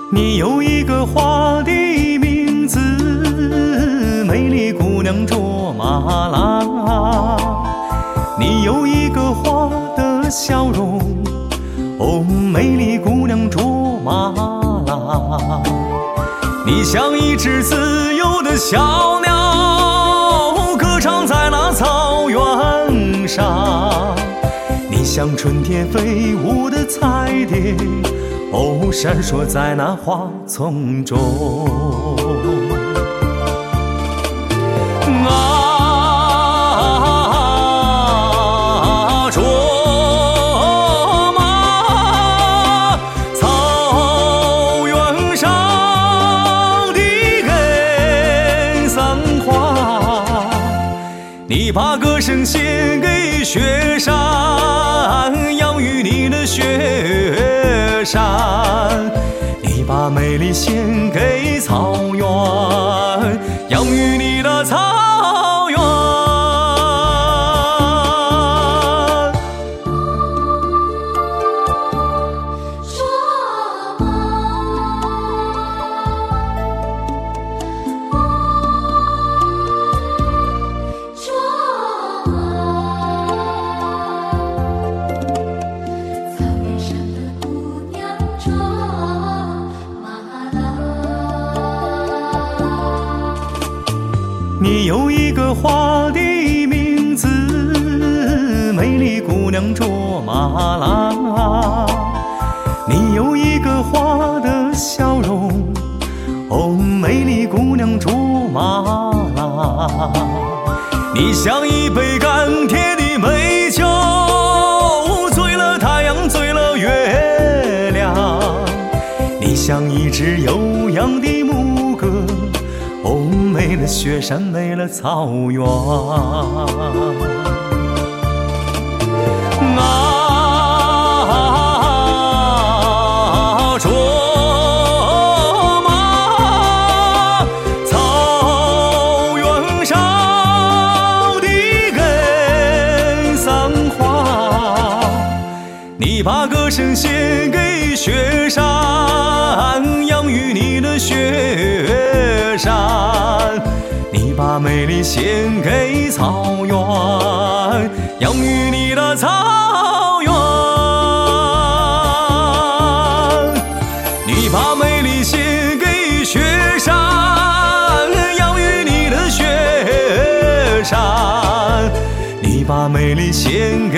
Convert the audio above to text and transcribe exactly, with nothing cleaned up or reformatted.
你有一个花的名字，美丽姑娘卓玛拉。你有一个花的笑容，哦，美丽姑娘卓玛拉。你像一只自由的小鸟，歌唱在那草原上。你像春天飞舞的彩蝶，哦，闪烁在那花丛中。啊，卓玛，草原上的根桑花，你把歌声献给雪山，养育你的雪山，你把美丽献给草原，养育你的草原。你有一个花的名字，美丽姑娘卓玛拉。你有一个花的笑容，哦，美丽姑娘卓玛拉。你像一杯甘甜的美酒，醉了太阳，醉了月亮。你像一只悠扬的牧歌，哦，没了雪山，没了草原。啊，卓玛，草原上的根桑花，你把歌声献给雪山，养育你的雪山，你把美丽献给草原，养育你的草原。你把美丽献给雪山，养育你的雪山，你把美丽献